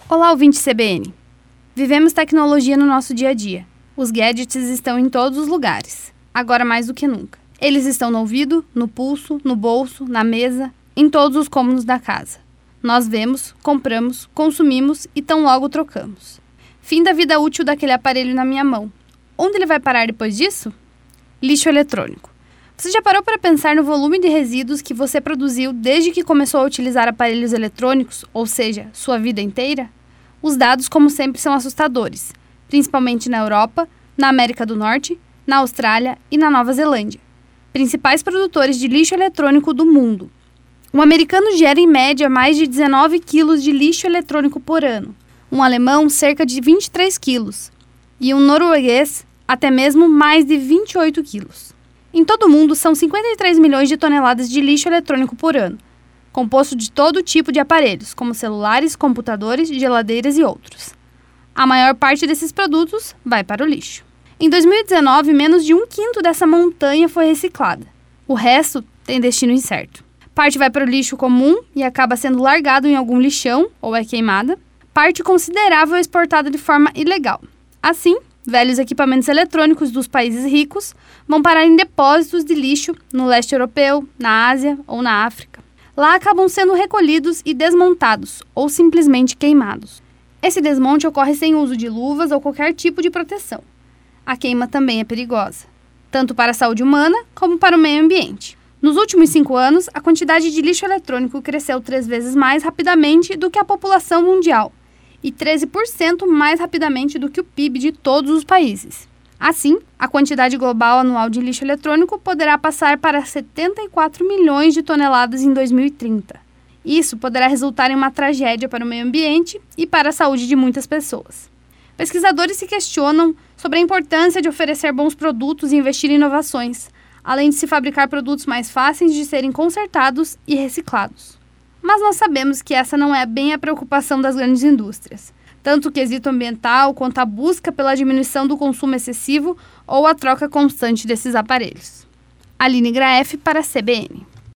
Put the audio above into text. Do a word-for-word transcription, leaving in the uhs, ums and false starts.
Olá, ouvinte C B N. Vivemos tecnologia no nosso dia a dia. Os gadgets estão em todos os lugares, agora mais do que nunca. Eles estão no ouvido, no pulso, no bolso, na mesa, em todos os cômodos da casa. Nós vemos, compramos, consumimos e tão logo trocamos. Fim da vida útil daquele aparelho na minha mão. Onde ele vai parar depois disso? Lixo eletrônico. Você já parou para pensar no volume de resíduos que você produziu desde que começou a utilizar aparelhos eletrônicos, ou seja, sua vida inteira? Os dados, como sempre, são assustadores, principalmente na Europa, na América do Norte, na Austrália e na Nova Zelândia, principais produtores de lixo eletrônico do mundo. Um americano gera, em média, mais de dezenove quilos de lixo eletrônico por ano, um alemão, cerca de vinte e três quilos, e um norueguês, até mesmo mais de vinte e oito quilos. Em todo o mundo, são cinquenta e três milhões de toneladas de lixo eletrônico por ano, composto de todo tipo de aparelhos, como celulares, computadores, geladeiras e outros. A maior parte desses produtos vai para o lixo. Em dois mil e dezenove, menos de um quinto dessa montanha foi reciclada. O resto tem destino incerto. Parte vai para o lixo comum e acaba sendo largado em algum lixão ou é queimada. Parte considerável é exportada de forma ilegal. Assim, velhos equipamentos eletrônicos dos países ricos vão parar em depósitos de lixo no leste europeu, na Ásia ou na África. Lá acabam sendo recolhidos e desmontados, ou simplesmente queimados. Esse desmonte ocorre sem uso de luvas ou qualquer tipo de proteção. A queima também é perigosa, tanto para a saúde humana como para o meio ambiente. Nos últimos cinco anos, a quantidade de lixo eletrônico cresceu três vezes mais rapidamente do que a população mundial e treze por cento mais rapidamente do que o P I B de todos os países. Assim, a quantidade global anual de lixo eletrônico poderá passar para setenta e quatro milhões de toneladas em dois mil e trinta. Isso poderá resultar em uma tragédia para o meio ambiente e para a saúde de muitas pessoas. Pesquisadores se questionam sobre a importância de oferecer bons produtos e investir em inovações, além de se fabricar produtos mais fáceis de serem consertados e reciclados. Mas nós sabemos que essa não é bem a preocupação das grandes indústrias. Tanto o quesito ambiental quanto a busca pela diminuição do consumo excessivo ou a troca constante desses aparelhos. Aline Graef para a C B N.